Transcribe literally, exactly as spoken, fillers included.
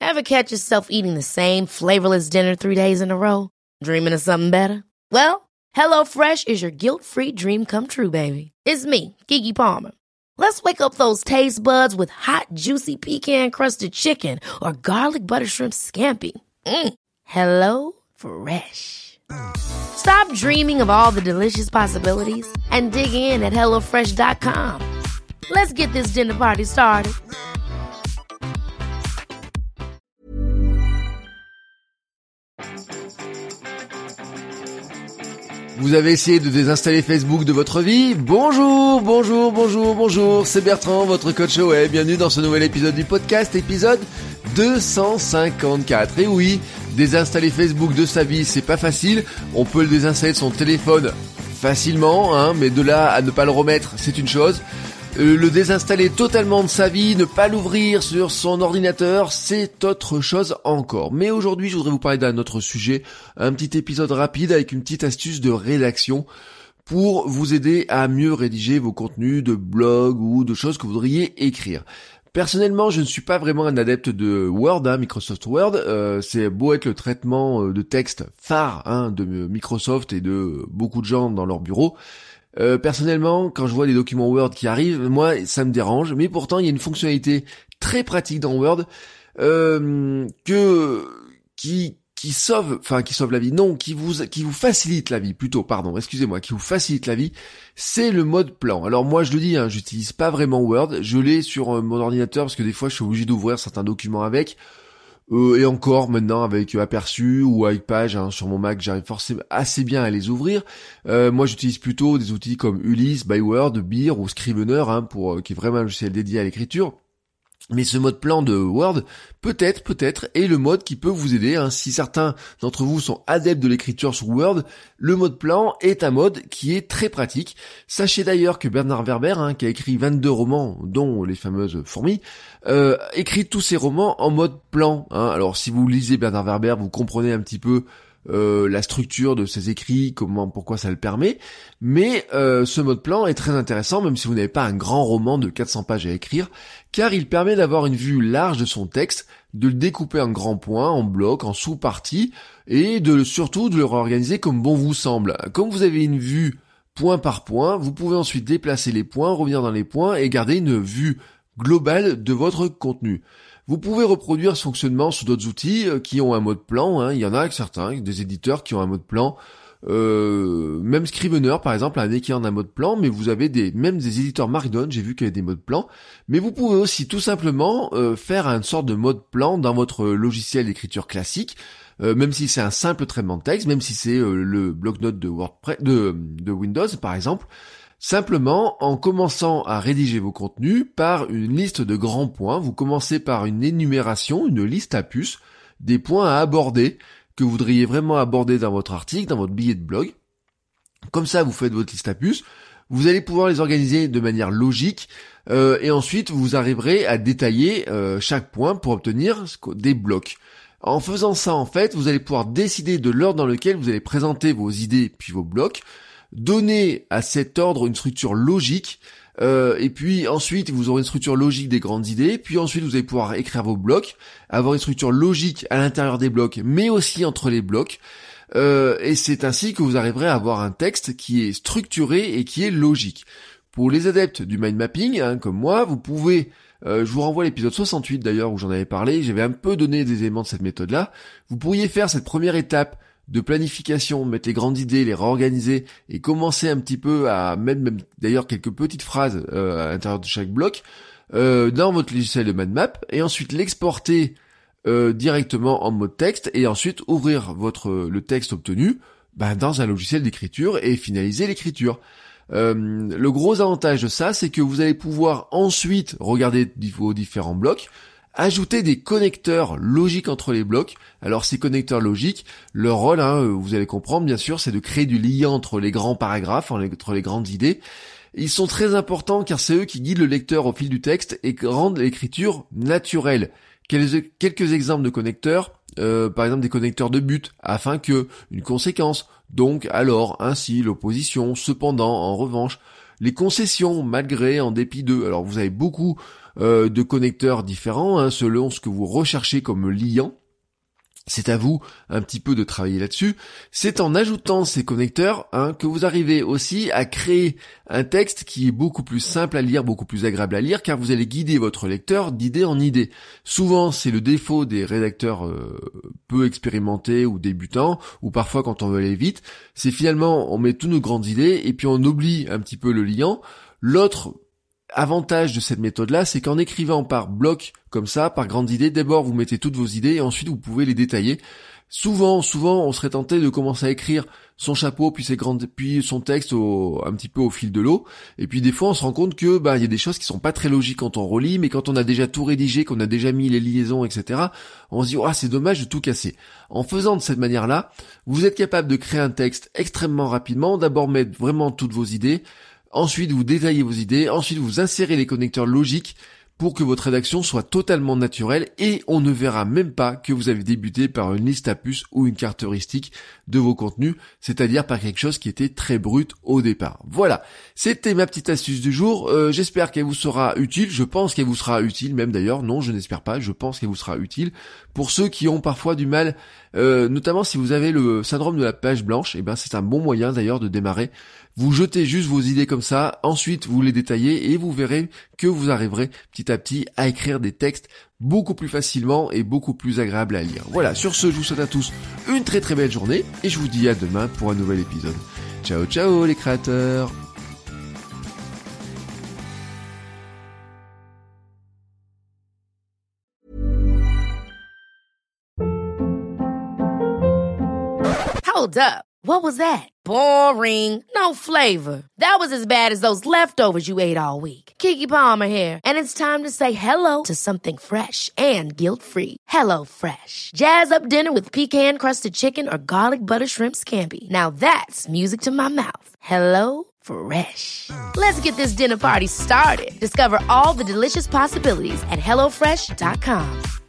Ever catch yourself eating the same flavorless dinner three days in a row? Dreaming of something better? Well, HelloFresh is your guilt-free dream come true, baby. It's me, Keke Palmer. Let's wake up those taste buds with hot, juicy pecan-crusted chicken or garlic butter shrimp scampi. Mm. Hello Fresh. Stop dreaming of all the delicious possibilities and dig in at hello fresh dot com. Let's get this dinner party started. Vous avez essayé de désinstaller Facebook de votre vie? Bonjour, bonjour, bonjour, bonjour, c'est Bertrand, votre coach web. Bienvenue dans ce nouvel épisode du podcast, épisode deux cent cinquante-quatre. Et oui, désinstaller Facebook de sa vie, c'est pas facile. On peut le désinstaller de son téléphone facilement, hein, mais de là à ne pas le remettre, c'est une chose. Euh, le désinstaller totalement de sa vie, ne pas l'ouvrir sur son ordinateur, c'est autre chose encore. Mais aujourd'hui, je voudrais vous parler d'un autre sujet, un petit épisode rapide avec une petite astuce de rédaction pour vous aider à mieux rédiger vos contenus de blog ou de choses que vous voudriez écrire. Personnellement, je ne suis pas vraiment un adepte de Word, hein, Microsoft Word. Euh, c'est beau être le traitement de texte phare hein, de Microsoft et de beaucoup de gens dans leur bureau. Euh, personnellement, quand je vois des documents Word qui arrivent, moi, ça me dérange. Mais pourtant, il y a une fonctionnalité très pratique dans Word euh, que qui qui sauve, enfin qui sauve la vie. Non, qui vous qui vous facilite la vie plutôt. Pardon, excusez-moi, qui vous facilite la vie. C'est le mode plan. Alors moi, je le dis, hein, j'utilise pas vraiment Word. Je l'ai sur euh, mon ordinateur parce que des fois, je suis obligé d'ouvrir certains documents avec. Euh, et encore maintenant avec euh, Aperçu ou avec Page hein, sur mon Mac, j'arrive forcément assez bien à les ouvrir. Euh, moi j'utilise plutôt des outils comme Ulysse, Byword, Beer ou Scrivener hein, pour euh, qui est vraiment un logiciel dédié à l'écriture. Mais ce mode plan de Word, peut-être, peut-être, est le mode qui peut vous aider. Hein. Si certains d'entre vous sont adeptes de l'écriture sur Word, le mode plan est un mode qui est très pratique. Sachez d'ailleurs que Bernard Werber, hein, qui a écrit vingt-deux romans, dont les fameuses Fourmis, euh, écrit tous ses romans en mode plan. Hein. Alors si vous lisez Bernard Werber, vous comprenez un petit peu Euh, la structure de ses écrits, comment, pourquoi ça le permet, mais euh, ce mode plan est très intéressant même si vous n'avez pas un grand roman de quatre cents pages à écrire, car il permet d'avoir une vue large de son texte, de le découper en grands points, en blocs, en sous-parties, et de surtout de le réorganiser comme bon vous semble. Comme vous avez une vue point par point, vous pouvez ensuite déplacer les points, revenir dans les points et garder une vue globale de votre contenu. Vous pouvez reproduire ce fonctionnement sur d'autres outils qui ont un mode plan, hein. Il y en a certains, des éditeurs qui ont un mode plan, euh, même Scrivener par exemple a un équivalent d'un mode plan, mais vous avez des même des éditeurs Markdown, j'ai vu qu'il y avait des modes plans, mais vous pouvez aussi tout simplement euh, faire une sorte de mode plan dans votre logiciel d'écriture classique, euh, même si c'est un simple traitement de texte, même si c'est euh, le bloc-notes de WordPress, de, de Windows par exemple. Simplement, en commençant à rédiger vos contenus par une liste de grands points, vous commencez par une énumération, une liste à puces, des points à aborder, que vous voudriez vraiment aborder dans votre article, dans votre billet de blog. Comme ça, vous faites votre liste à puces, vous allez pouvoir les organiser de manière logique, euh, et ensuite vous arriverez à détailler euh, chaque point pour obtenir des blocs. En faisant ça, en fait, vous allez pouvoir décider de l'ordre dans lequel vous allez présenter vos idées puis vos blocs, donner à cet ordre une structure logique, euh, et puis ensuite vous aurez une structure logique des grandes idées, puis ensuite vous allez pouvoir écrire vos blocs, avoir une structure logique à l'intérieur des blocs, mais aussi entre les blocs, euh, et c'est ainsi que vous arriverez à avoir un texte qui est structuré et qui est logique. Pour les adeptes du mind mapping, hein, comme moi, vous pouvez, euh, je vous renvoie à l'épisode soixante-huit d'ailleurs où j'en avais parlé, j'avais un peu donné des éléments de cette méthode-là, vous pourriez faire cette première étape de planification, mettre les grandes idées, les réorganiser et commencer un petit peu à mettre même d'ailleurs quelques petites phrases euh, à l'intérieur de chaque bloc euh, dans votre logiciel de mind map et ensuite l'exporter euh, directement en mode texte et ensuite ouvrir votre le texte obtenu bah, dans un logiciel d'écriture et finaliser l'écriture. Euh, le gros avantage de ça, c'est que vous allez pouvoir ensuite regarder vos différents blocs, ajouter des connecteurs logiques entre les blocs. Alors ces connecteurs logiques, leur rôle, hein, vous allez comprendre bien sûr, c'est de créer du lien entre les grands paragraphes, entre les grandes idées. Ils sont très importants car c'est eux qui guident le lecteur au fil du texte et rendent l'écriture naturelle. Quelques exemples de connecteurs, euh, par exemple des connecteurs de but, afin que, une conséquence, donc, alors, ainsi, l'opposition, cependant, en revanche, les concessions, malgré, en dépit de. Alors vous avez beaucoup euh, de connecteurs différents, hein, selon ce que vous recherchez comme liant. C'est à vous un petit peu de travailler là-dessus. C'est en ajoutant ces connecteurs hein, que vous arrivez aussi à créer un texte qui est beaucoup plus simple à lire, beaucoup plus agréable à lire, car vous allez guider votre lecteur d'idée en idée. Souvent, c'est le défaut des rédacteurs euh, peu expérimentés ou débutants, ou parfois quand on veut aller vite, c'est finalement on met toutes nos grandes idées et puis on oublie un petit peu le liant. L'autre avantage de cette méthode-là, c'est qu'en écrivant par bloc comme ça, par grandes idées, d'abord vous mettez toutes vos idées et ensuite vous pouvez les détailler. Souvent, souvent, on serait tenté de commencer à écrire son chapeau, puis ses grandes, puis son texte au, un petit peu au fil de l'eau. Et puis des fois, on se rend compte que bah il y a des choses qui sont pas très logiques quand on relit, mais quand on a déjà tout rédigé, qu'on a déjà mis les liaisons, et cetera, on se dit ah c'est dommage de tout casser. En faisant de cette manière-là, vous êtes capable de créer un texte extrêmement rapidement. D'abord mettre vraiment toutes vos idées. Ensuite, vous détaillez vos idées. Ensuite, vous insérez les connecteurs logiques pour que votre rédaction soit totalement naturelle et on ne verra même pas que vous avez débuté par une liste à puces ou une carte heuristique de vos contenus, c'est-à-dire par quelque chose qui était très brut au départ. Voilà, c'était ma petite astuce du jour. Euh, j'espère qu'elle vous sera utile. Je pense qu'elle vous sera utile, même d'ailleurs. Non, je n'espère pas. Je pense qu'elle vous sera utile pour ceux qui ont parfois du mal, euh, notamment si vous avez le syndrome de la page blanche. Eh ben, c'est un bon moyen d'ailleurs de démarrer. Vous jetez juste vos idées comme ça, ensuite vous les détaillez et vous verrez que vous arriverez petit à petit à écrire des textes beaucoup plus facilement et beaucoup plus agréables à lire. Voilà, sur ce, je vous souhaite à tous une très très belle journée et je vous dis à demain pour un nouvel épisode. Ciao ciao les créateurs! Hold up. What was that? Boring. No flavor. That was as bad as those leftovers you ate all week. Keke Palmer here, and it's time to say hello to something fresh and guilt-free. Hello Fresh. Jazz up dinner with pecan-crusted chicken or garlic butter shrimp scampi. Now that's music to my mouth. Hello Fresh. Let's get this dinner party started. Discover all the delicious possibilities at hello fresh dot com.